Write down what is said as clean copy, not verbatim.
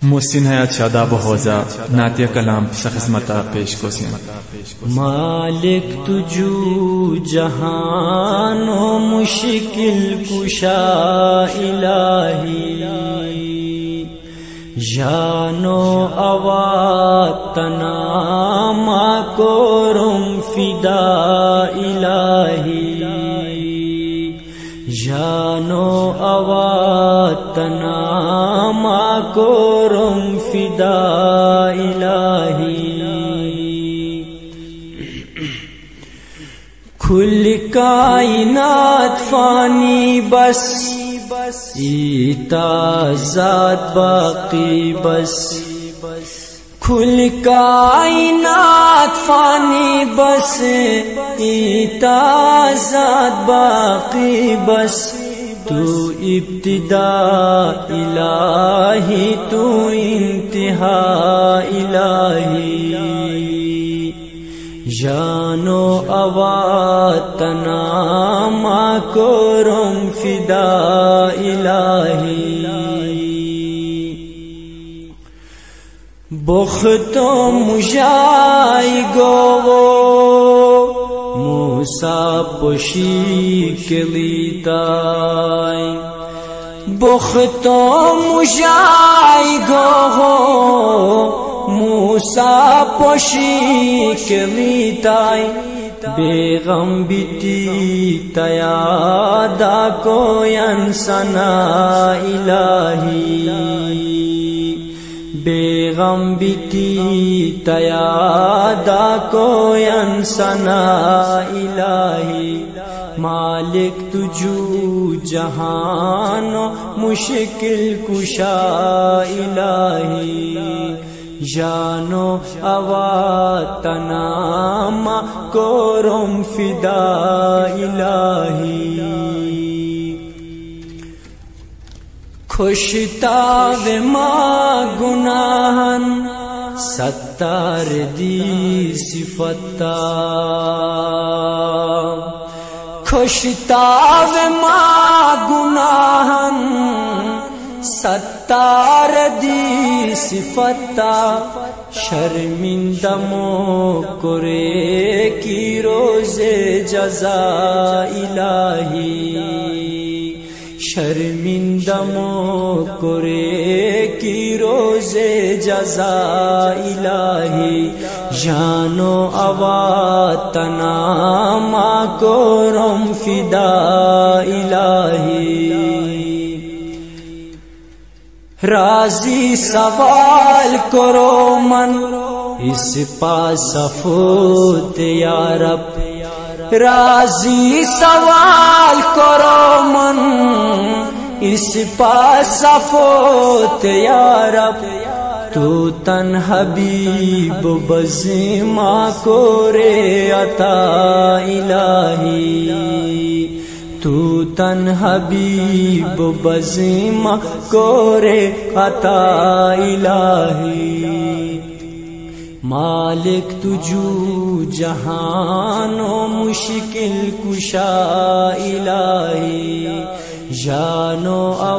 محسن حیات شاداب و حوزہ نعتیہ کلام خدمت پیش کو سین مالک تجو جہان و مشکل کشا الہی جان و اواتنا ما کرم فدا الہی جان و اواتنا ما کرم فدا الہی کل کائنات فانی بس ایتا ذات باقی بس کل کائنات فانی بس ایتا ذات باقی بس تو ابتدا الہی تو انتہا الہی جان و اواتنا ما کرم فدا الہی بخت و مجائی گو موسیٰ پشی کلیتائی بخت و مجائی گو موسیٰ پشی کلیتائی بیغم بیتی تیادا کو ینسنا الہی بیغم بیتی تیادا کو ینسنا الہی مالک تجو جہان و مشکل کشا الہی جان و اواتنا ما کرم فدا الہی خوشتاب ما گناہن ستار دی صفتا خوشتاب ما گناہن ستار دی صفتا شرمندہ مو کرے کی روز جزا الہی شرمندہ مو کرے کی روز جزا الہی جان و اواتنا ما کرم فدا الہی راضی سوال کرو من اس پاس فوت یا رب راضی سوال کرو من اس پاس فوت یا رب تو تن حبیب بزما کرے عطا الہی تو تن حبیب بزما کرے عطا الہی مالک تجو جہان و مشکل کشا الہی جان و